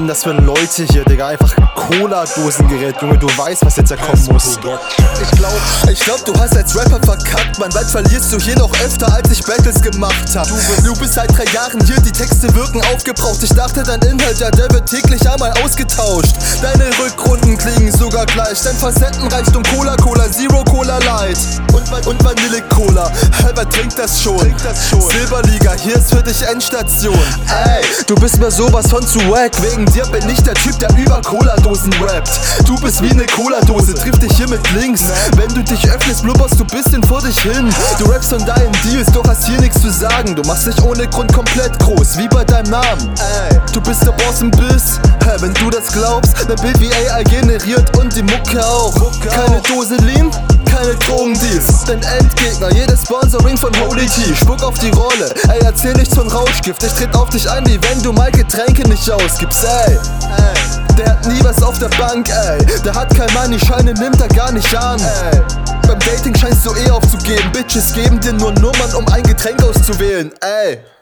glauben, das wären Leute hier, Digga. Einfach Cola-Dosengerät, Junge, du weißt, was jetzt da kommen muss. Ich glaub, du hast als Rapper verkackt, Mann. Bald verlierst du hier noch öfter, als ich Battles gemacht hab. Du bist seit 3 Jahren hier, die Texte wirken aufgebraucht. Ich dachte, dein Inhalt, ja, der wird täglich einmal ausgetauscht. Deine Rückrunden klingen sogar gleich. Dein Facettenreichtum Cola, Cola Zero, Cola Light und Vanille Cola. Hey, wer trinkt das schon? Silberliga, hier ist für dich Endstation. Ey, du bist mir sowas von zu wack. Wegen dir bin ich der Typ, der über Cola-Dosen rappt. Du bist wie ne Cola-Dose, triff dich hier mit links. Wenn du dich öffnest, blubberst du bisschen vor dich hin. Du rappst von deinen Deals, doch hast hier nichts zu sagen. Du machst dich ohne Grund komplett groß, wie bei deinem Namen. Ey, du bist der Boss im Biss. Hey, wenn du das glaubst, dein Bild wie AI generiert und die Mucke auch. Keine Dose Lean, keine Drogendeals. Dein Endgegner, jedes Sponsoring von Holy Tea. Spuck auf die Rolle, ey, erzähl nichts von Rauschgift. Ich tritt auf dich ein, wie wenn du mal Getränke nicht ausgibst, ey. Der hat nie was auf der Bank, ey. Der hat kein Money, Scheine nimmt er gar nicht an, ey. Beim Dating scheinst du aufzugeben. Bitches geben dir nur Nummern, um ein Getränk auszuwählen, ey.